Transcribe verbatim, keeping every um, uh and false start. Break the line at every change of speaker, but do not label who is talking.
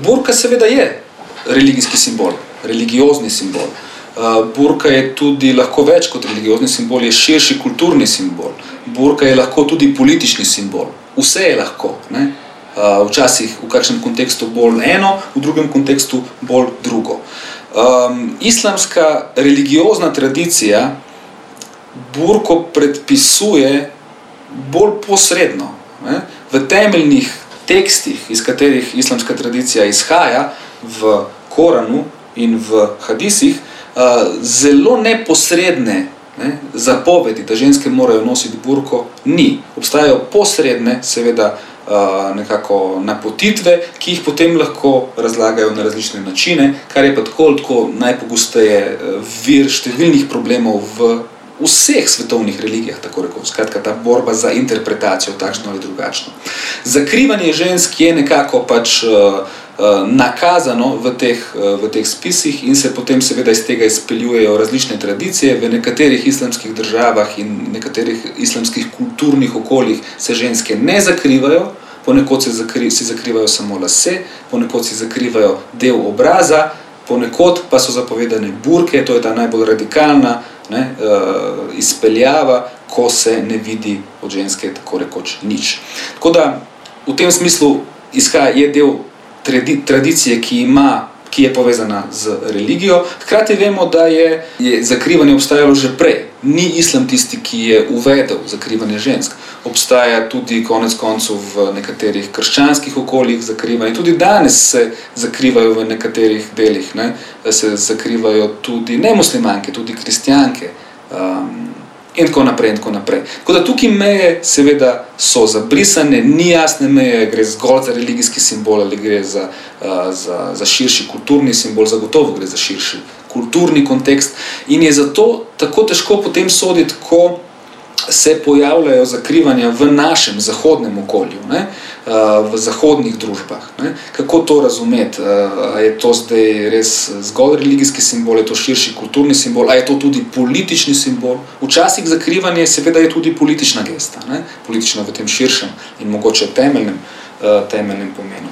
burka seveda je religijski simbol, religiozni simbol. Burka je tudi lahko več kot religiozni simbol, je širši kulturni simbol. Burka je lahko tudi politični simbol. Vse je lahko, ne? Včasih v kakšnem kontekstu bolj eno, v drugem kontekstu bolj drugo. Um, islamska religiozna tradicija burko predpisuje bolj posredno. Ne? V temeljnih tekstih, iz katerih islamska tradicija izhaja, v Koranu in v hadisih, uh, zelo neposredne ne, zapovedi, da ženske morajo nositi burko, ni. Obstajajo posredne, seveda, Uh, nekako napotitve, ki jih potem lahko razlagajo na različne načine, kar je pa tako, tako najpogosteje vir številnih problemov v vseh svetovnih religijah, tako rekoč. Skratka, ta borba za interpretacijo, takšno ali drugačno. Zakrivanje žensk je nekako pač uh, uh, nakazano v teh, uh, v teh spisih in se potem seveda iz tega izpeljujejo različne tradicije. V nekaterih islamskih državah in nekaterih islamskih kulturnih okoljih se ženske ne zakrivajo, ponekod se zakri, si zakrivajo samo lase, ponekod si zakrivajo del obraza, ponekod pa so zapovedane burke, to je ta najbolj radikalna ne, uh, izpeljava, ko se ne vidi od ženske tako rekoč nič. Tako da v tem smislu izhaja je del tradi, tradicije, ki ima ki je povezana z religijo. Hkrati vemo, da je, je zakrivanje obstajalo že prej. Ni islam tisti, ki je uvedel zakrivanje žensk. Obstaja tudi konec koncev v nekaterih krščanskih okoljih zakrivanje. Tudi danes se zakrivajo v nekaterih delih. Ne? Se zakrivajo tudi nemuslimanke, tudi kristjanke. Um, in tako naprej, in tako naprej. Tako da tukaj meje seveda so zabrisane, ni jasne meje, gre zgolj za religijski simbol ali gre za, uh, za, za širši kulturni simbol, zagotovo gre za širši kulturni kontekst in je zato tako težko potem soditi, ko se pojavljajo zakrivanja v našem zahodnem okolju, ne? V zahodnih družbah. Ne? Kako to razumeti? A je to zdaj res zgolj religijski simbol, je to širši kulturni simbol, a je to tudi politični simbol? Včasih zakrivanje seveda je tudi politična gesta, ne? Politična v tem širšem in mogoče temeljnem, temeljnem pomenu.